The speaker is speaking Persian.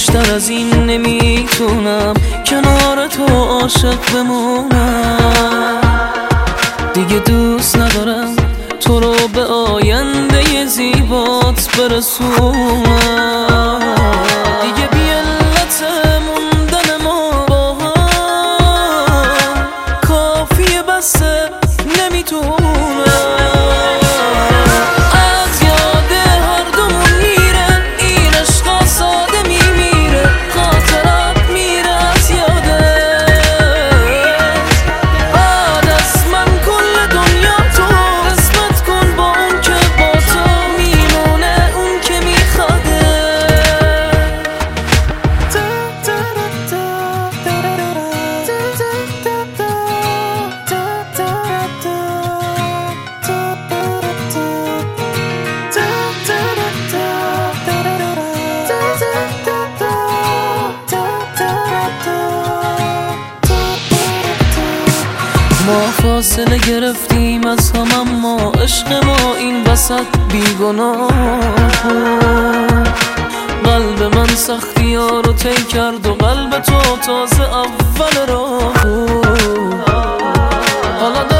بیشتر از این نمیتونم کنار تو عاشق بمونم. دیگه دوست ندارم تو رو به آینده زیبات برسونم. دیگه بی علت موندن ما با هم کافیه بسه نمیتونم. از یاد هر دومون میره این عشقا ساده میمیره، خاطرت میره از یادت. بعد از من کل دنیا تو قسمت کن با اون که با تو میمونه، اون که میخواده. ما فاصله گرفتیم از هم اما عشق ما این وسط بیگناه بود. قلب من سختی ها رو طی کرد و قلب تو تازه اول راه بود. حالا